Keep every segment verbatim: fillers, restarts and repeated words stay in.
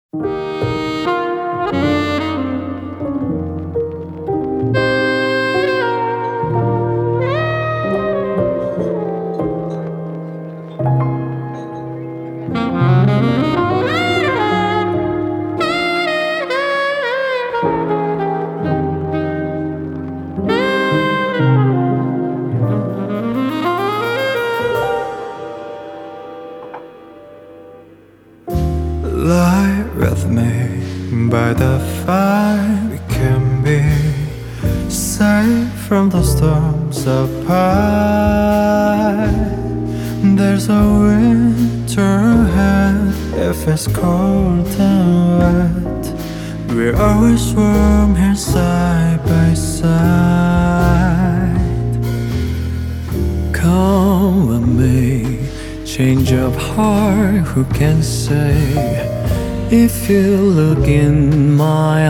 Lie with me by the fire. We can be safe from the storms of pie. There's a winter ahead. If it's cold and wet, we're always warm here side by side. Come with me, change of heart, who can say? If you look in my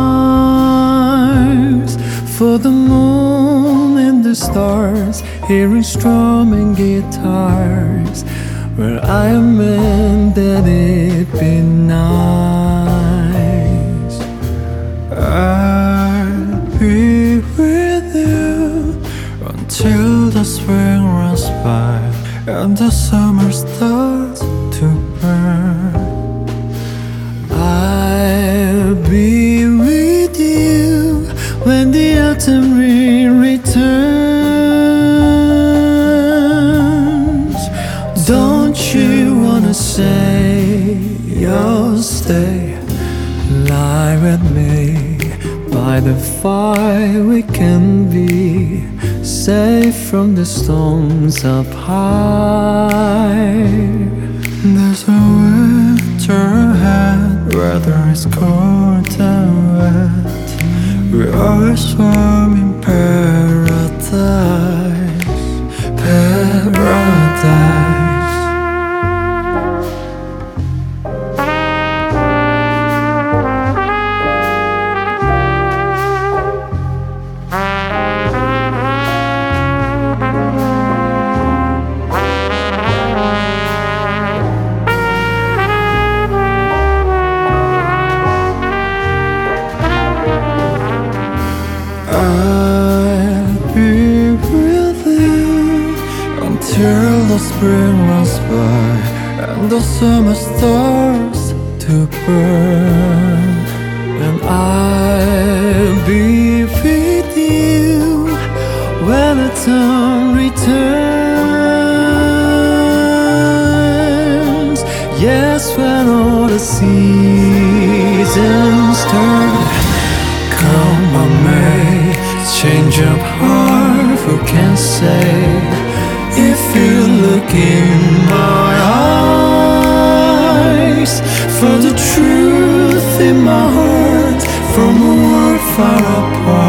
eyes, for the moon and the stars, hearing strumming guitars, where I am meant that it be nice. I'll be with you until the spring runs by and the summer starts to burn. I'll be with you when the autumn rain returns. Don't you wanna say you'll stay? Lie with me by the fire. We can be safe from the storms up high. There's a winter ahead, weather is cold and wet. We're always warm in paradise, paradise. I'll be with you until the spring runs by and the summer starts to burn. And I'll be with you when the time returns. Yes, when all the seasons turn. Come on, May, change of heart, who can say? If you look in my eyes, for the truth in my heart, from a world far apart.